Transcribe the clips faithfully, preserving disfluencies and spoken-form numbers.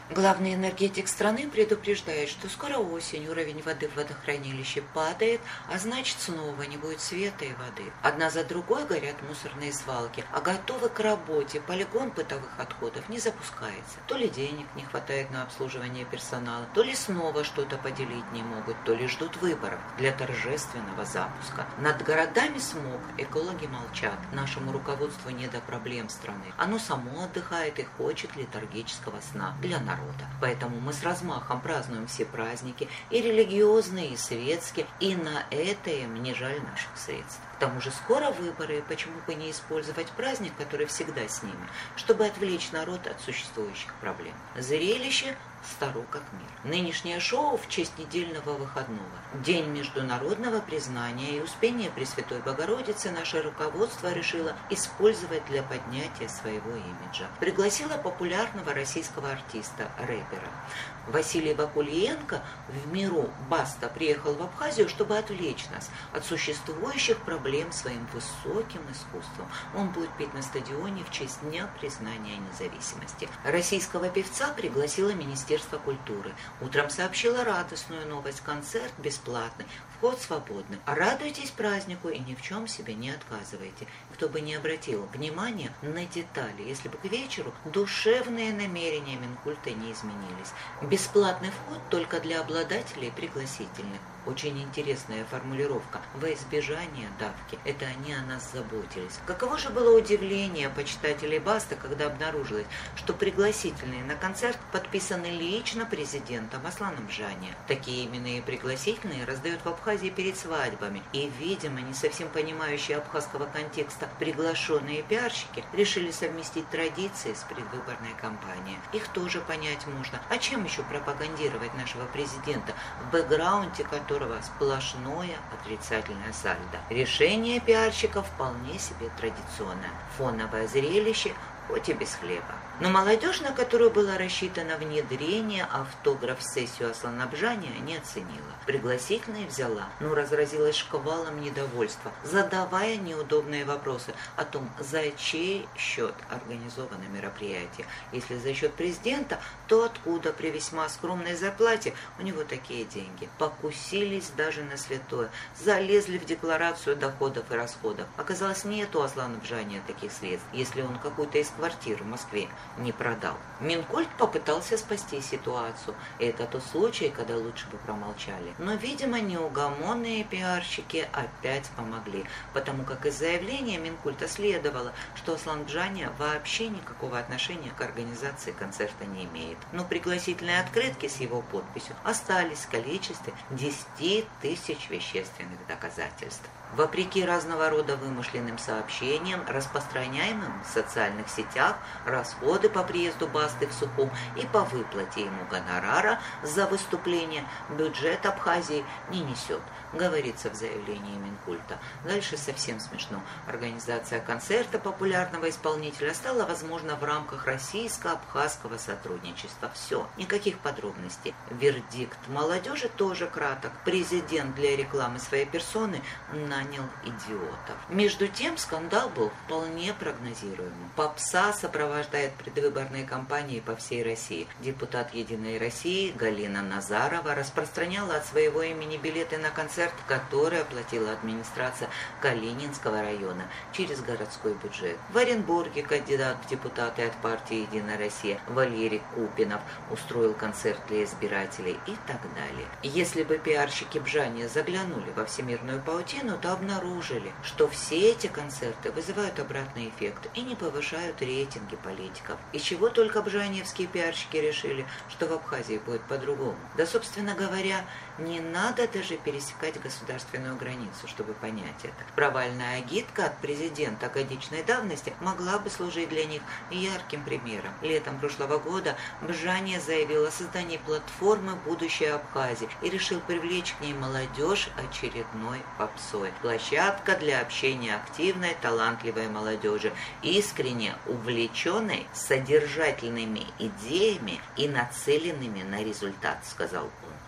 Главный энергетик страны предупреждает, что скоро осень, уровень воды в водохранилище падает, а значит снова не будет света и воды. Одна за другой горят мусорные свалки, а готовый к работе полигон бытовых отходов не запускается. То ли денег не хватает на обслуживание персонала, то ли снова что-то поделить не могут, то ли ждут выборов для торжественного запуска. Над городами смог, экологи молчат. Нашему руководству не до проблем страны. Оно само отдыхает и хочет летаргического сна для народа. Поэтому мы с размахом празднуем все праздники, и религиозные, и светские, и на это им не жаль наших средств. К тому же скоро выборы, почему бы не использовать праздник, который всегда с ними, чтобы отвлечь народ от существующих проблем. Зрелище старо как мир. Нынешнее шоу в честь недельного выходного. День международного признания и успения Пресвятой Богородицы наше руководство решило использовать для поднятия своего имиджа. Пригласило популярного российского артиста, рэпера. Василий Вакульенко в миру Баста приехал в Абхазию, чтобы отвлечь нас от существующих проблем своим высоким искусством. Он будет петь на стадионе в честь Дня признания независимости. Российского певца пригласило Министерство культуры. Утром сообщила радостную новость: концерт бесплатный, вход свободный. Радуйтесь празднику и ни в чем себе не отказывайте. Кто бы не обратил внимания на детали, если бы к вечеру душевные намерения Минкульта не изменились. Бесплатный вход только для обладателей пригласительных. Очень интересная формулировка. Во избежание давки. Это они о нас заботились. Каково же было удивление почитателей Басты, когда обнаружилось, что пригласительные на концерт подписаны лично президентом Асланом Бжания. Такие именные пригласительные раздают в Абхазии перед свадьбами. И, видимо, не совсем понимающие абхазского контекста приглашенные пиарщики решили совместить традиции с предвыборной кампанией. Их тоже понять можно. А чем еще пропагандировать нашего президента, в бэкграунде которого сплошное отрицательное сальдо? Решение пиарщиков вполне себе традиционное. Фоновое зрелище, хоть и без хлеба. Но молодежь, на которую было рассчитано внедрение автограф-сессию Аслана Бжания, не оценила. Пригласительные взяла, но разразилась шквалом недовольства, задавая неудобные вопросы о том, за чей счет организовано мероприятие. Если за счет президента, то откуда при весьма скромной зарплате у него такие деньги? Покусились даже на святое, залезли в декларацию доходов и расходов. Оказалось, нет у Аслана Бжания таких средств, если он какую-то из квартир в Москве не продал. Минкульт попытался спасти ситуацию. Это тот случай, когда лучше бы промолчали. Но, видимо, неугомонные пиарщики опять помогли, потому как из заявления Минкульта следовало, что Аслан Бжания вообще никакого отношения к организации концерта не имеет. Но пригласительные открытки с его подписью остались в количестве десяти тысяч вещественных доказательств. Вопреки разного рода вымышленным сообщениям, распространяемым в социальных сетях, расходы по приезду Басты в Сухум и по выплате ему гонорара за выступление бюджет Абхазии не несет, говорится в заявлении Минкульта. Дальше совсем смешно. Организация концерта популярного исполнителя стала возможна в рамках российско-абхазского сотрудничества. Все, никаких подробностей. Вердикт молодежи тоже краток. Президент для рекламы своей персоны нанял идиотов. Между тем скандал был вполне прогнозируемым. Попса сопровождает предвыборные кампании по всей России. Депутат «Единой России» Галина Назарова распространяла от своего имени билеты на концерт, который оплатила администрация Калининского района через городской бюджет. В Оренбурге кандидат в депутаты от партии «Единая Россия» Валерий Купинов устроил концерт для избирателей и так далее. Если бы пиарщики Бжания заглянули во всемирную паутину, то обнаружили, что все эти концерты вызывают обратный эффект и не повышают рейтинги политиков. И чего только бжаниевские пиарщики решили, что в Абхазии будет по-другому. Да, собственно говоря, не надо даже пересекать государственную границу, чтобы понять это. Провальная агитка от президента годичной давности могла бы служить для них ярким примером. Летом прошлого года Бжания заявил о создании платформы «Будущее Абхазии» и решил привлечь к ней молодежь очередной попсой. Площадка для общения активной, талантливой молодежи, искренне увлеченной содержательными идеями и нацеленными на результат, сказал он.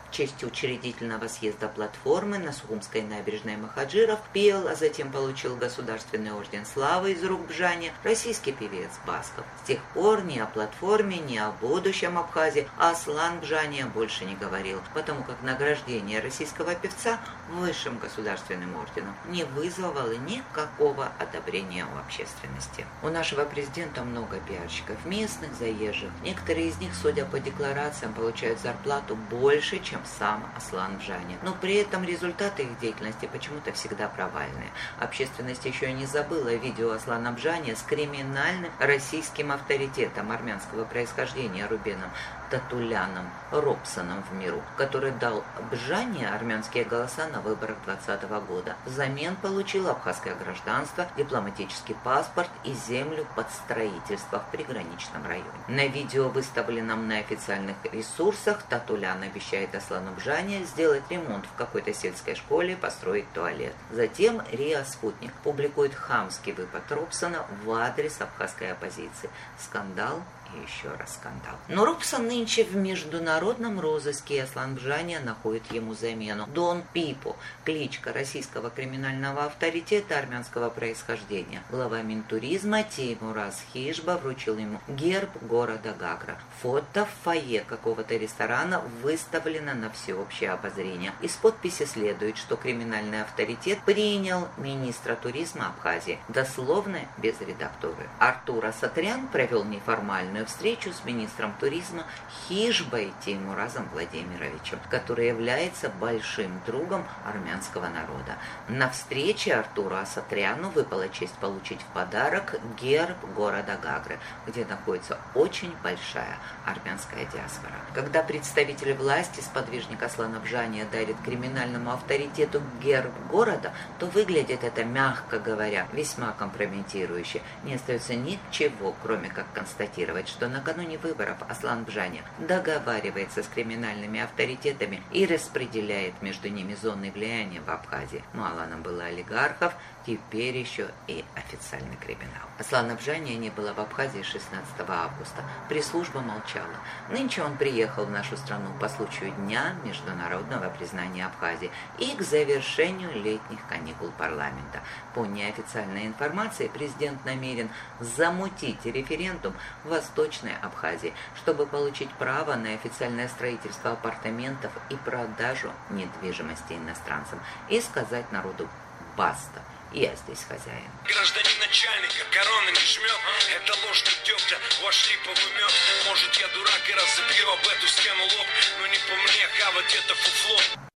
в честь учредительного съезда платформы на Сухумской набережной Махаджиров пел, а затем получил Государственный орден славы из рук Бжани российский певец Басков. С тех пор ни о платформе, ни о будущем Абхазии Аслан Бжания больше не говорил, потому как награждение российского певца высшим государственным орденом не вызвало никакого одобрения у общественности. У нашего президента много пиарщиков, местных, заезжих. Некоторые из них, судя по декларациям, получают зарплату больше, чем сам Аслан Бжания. Но при этом результаты их деятельности почему-то всегда провальные. Общественность еще не забыла видео Аслана Бжания с криминальным российским авторитетом армянского происхождения Рубеном Татуляном Робсоном в миру, который дал Бжане армянские голоса на выборах двадцатого года. Взамен получил абхазское гражданство, дипломатический паспорт и землю под строительство в приграничном районе. На видео, выставленном на официальных ресурсах, Татулян обещает Аслану Бжане сделать ремонт в какой-то сельской школе и построить туалет. Затем РИА «Спутник» публикует хамский выпад Робсона в адрес абхазской оппозиции. Скандал и еще раз скандал. Но Робсон нынче в международном розыске, и Аслан Бжания находит ему замену. Дон Пипо, кличка российского криминального авторитета армянского происхождения. Глава Минтуризма Теймураз Хижба вручил ему герб города Гагра. Фото в фойе какого-то ресторана выставлено на всеобщее обозрение. Из подписи следует, что криминальный авторитет принял министра туризма Абхазии. Дословно без редактуры. Артур Асатрян провел неформальную встречу с министром туризма Хижбой Теймуразом Владимировичем, который является большим другом армянского народа. На встрече Артуру Асатряну выпала честь получить в подарок герб города Гагры, где находится очень большая армянская диаспора. Когда представитель власти, сподвижник Аслана Бжания, дарит криминальному авторитету герб города, то выглядит это, мягко говоря, весьма компрометирующе. Не остается ничего, кроме как констатировать, что накануне выборов Аслан Бжания договаривается с криминальными авторитетами и распределяет между ними зоны влияния в Абхазии. Мало нам было олигархов, теперь еще и официальный криминал. Аслана Бжания не было в Абхазии шестнадцатого августа. Пресс-служба молчала. Нынче он приехал в нашу страну по случаю Дня международного признания Абхазии и к завершению летних каникул парламента. По неофициальной информации, президент намерен замутить референдум в Восточной Абхазии, чтобы получить право на официальное строительство апартаментов и продажу недвижимости иностранцам и сказать народу «баста». Я здесь хозяин. Гражданин начальника, корона не жмет. Это ложь не дегтя, ваш липовый мед. Может, я дурак и разобью об эту стену лоб, но не по мне хавать это фуфло.